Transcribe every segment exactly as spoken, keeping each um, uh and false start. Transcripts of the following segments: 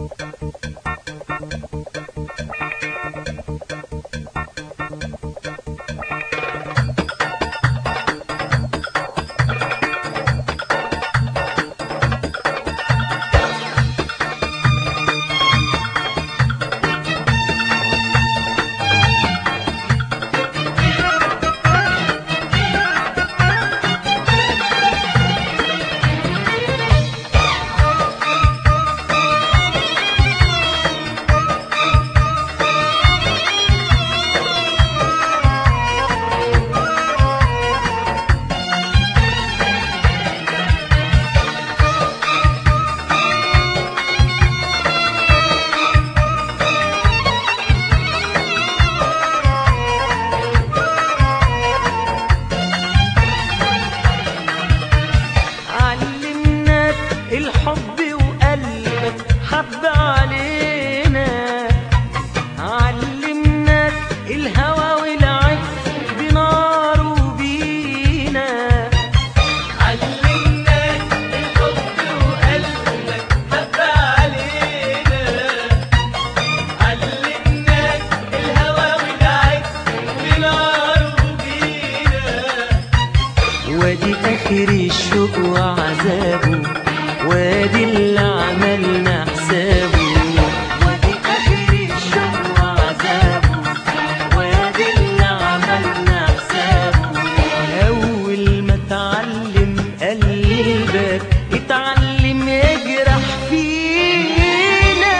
الحب وقلبك حب علينا، علمناك الهوى والعز بنار وبينا، علمناك الحب وقلبك حب علينا، علمناك الهوى والعز بنار وبينا. وادي اخر الشوق وعذابه، وادي اللي عملنا حسابه، وادي اخر الشوق وعذابه، وادي اللي عملنا حسابه. اول ما اتعلم قلبك اتعلم يجرح فينا.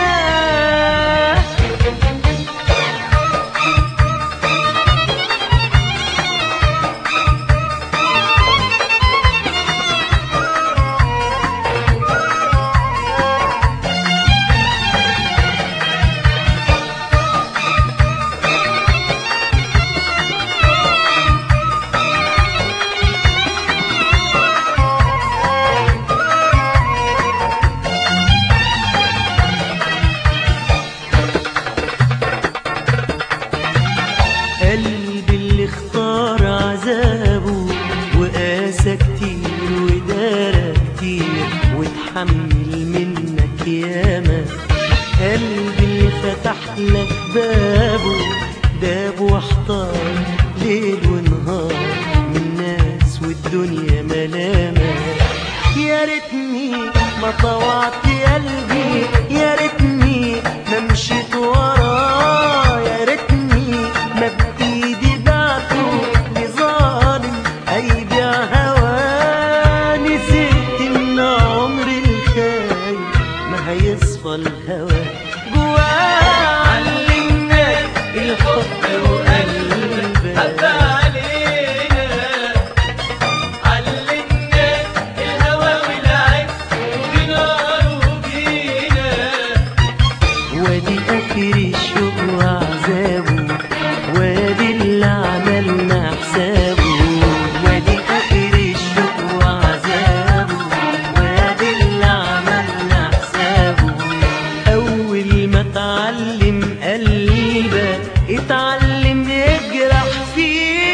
قلبي اللي اختار عذابه وقاسى كتير ودارى كتير واتحمل منك ياما، قلبي اللي فتح لك بابه بابه واحتار ليل ونهار من ناس والدنيا ملامة. يا ريتني ما طوعت قلبي، يا ريتني ما مشيت وراه، يا ريتني ما بإيدي بعته لظالم هيبيع هواه. نسيت إن عمري الخايب ما هيصفى الهوى جواه. علمناك الحب وقلبك حب علينا، علمناك الهوى والعز بنار وبينا. وادي اخر الشوق وعذابه، وادي اللي عملنا حسابه، وادي اخر الشوق وعذابه، وادي اللي عملنا حسابه. اول ما اتعلم قلبك اتعلم يجرح فينا.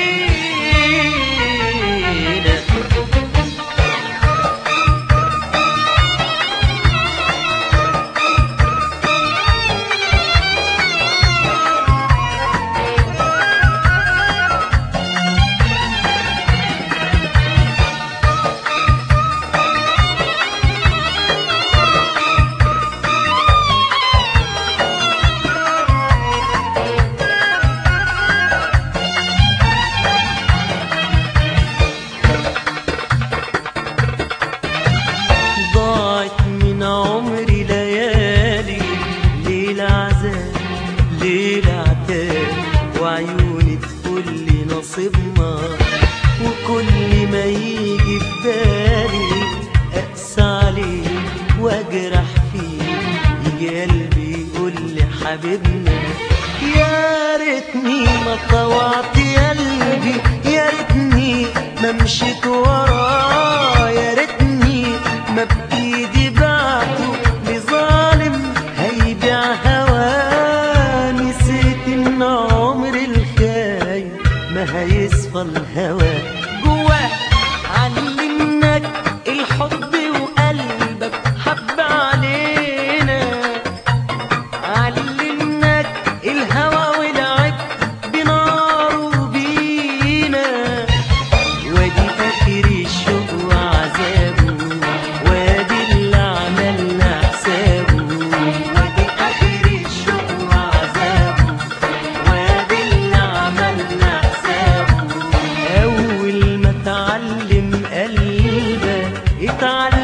ضاعت من عمري ليالي، ليلة عذاب ليلة عتاب، وعيوني تقولي نصيبنا، وكل ما يجي في بالي أقسى عليه وأجرح فيه، يجي قلبي يقولي حبيبنا. يا ريتني ما طوعت قلبي، يا ريتني ما مشيت وراه، يا ريتني ما بإيدي بعته لظالم هيبيع هواه. نسيت إن عمري الخايب ما هيصفى الهوى جواه. علمناك الحب وقلبك حب علينا، جيت على